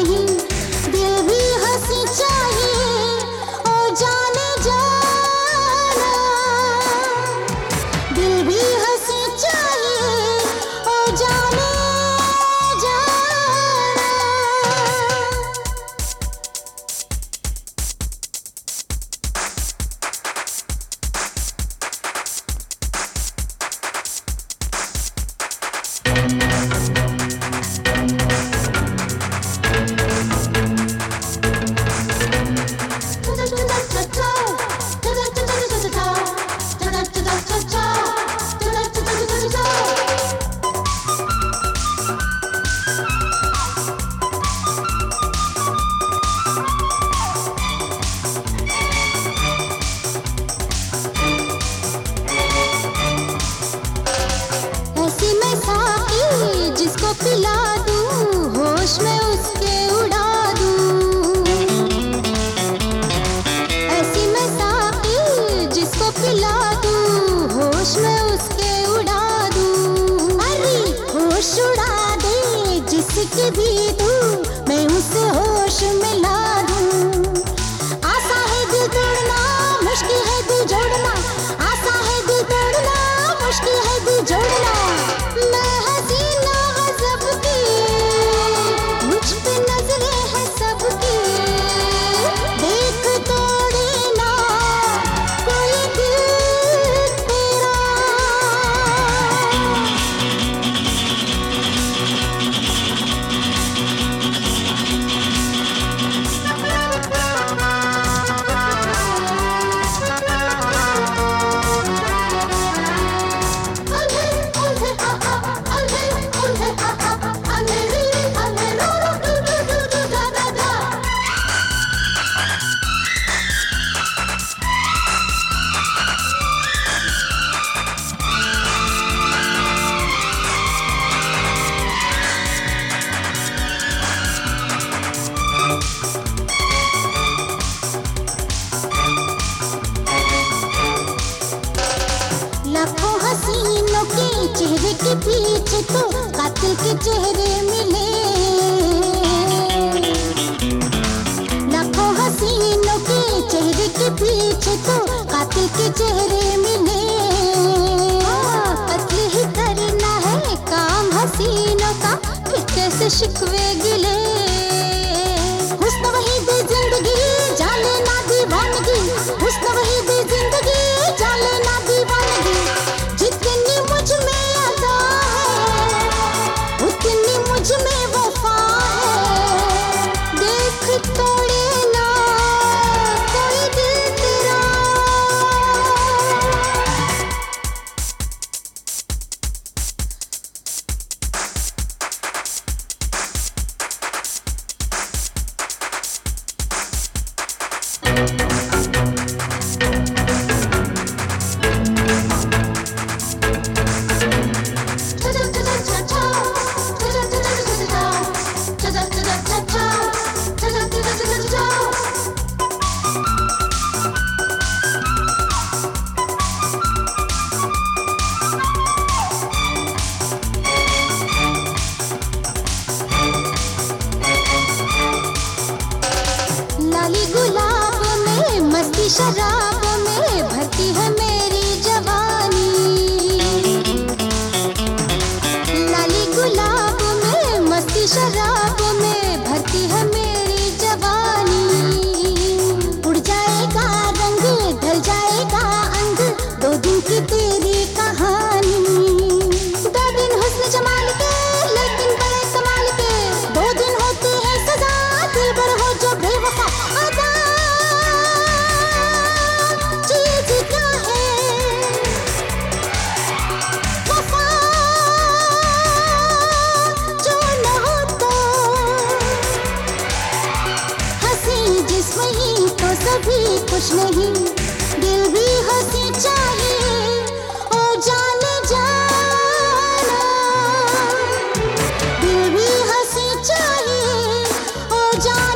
नहीं, दिल भी हंसी चाहिए ओ जाने जाना, दिल भी हंसी चाहिए ओ जाने जाना। ऐसी मैं साकी जिसको पिला दूं, होश में उसके उड़ा दूं। ऐसी मैं साकी जिसको पिला दूं, होश में उसके उड़ा दूं। अरे होश उड़ा दे जिसकी भी दूं, मैं उसे होश में ला दूं। आसा है दिल तोड़ना, मुश्किल है दिल जोड़ना, आसा है दिल तोड़ना, मुश्किल है दिल जोड़ना। मैं हसीना गज़ब की, मुझ पे नजरें हैं सबकी, देख तोड़े ना कोई दिल तेरा। लाखों हसीनों के चेहरे के पीछे तो कातिल के चेहरे मिले। लाखों हसीनों के चेहरे के पीछे तो कातिल के चेहरे मिले। कत्ल ही करना है काम हसीनों का, फिर कैसे शिकवे गिले। हुस्न वही दे जिंदगी, जाने ना दीवानगी, हुस्न वही दे जिंदगी, जाने ना दीवानगी। जितनी मुझ में अदा है, उतनी मुझ में वफा है, देख तोड़े ना कोई दिल तेरा। लाली गुलाब में मस्ती शराब में भरती है मेरी जवानी। लाली गुलाब में मस्ती शराब में भरती है मेरी जवानी। उड़ जाएगा रंग, ढल जाएगा अंग, 2 दिन की तेरी कहानी। 2 दिन हुस्न जमाल के, लेकिन बड़े कमाल के, 2 दिन होती है सजा, दिल भर हो जो बेवफा। अदा चीज क्या है वफा, जो न हो तो हंसी जिस्म ही तो सभी कुछ नहीं, दिल भी हंसी चाहिए ओ जाने जाना, दिल भी हंसी चाहिए ओ जाने